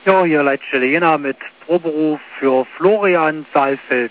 Ja, hier Leitstelle Jena mit Proberuf für Florian Saalfeld.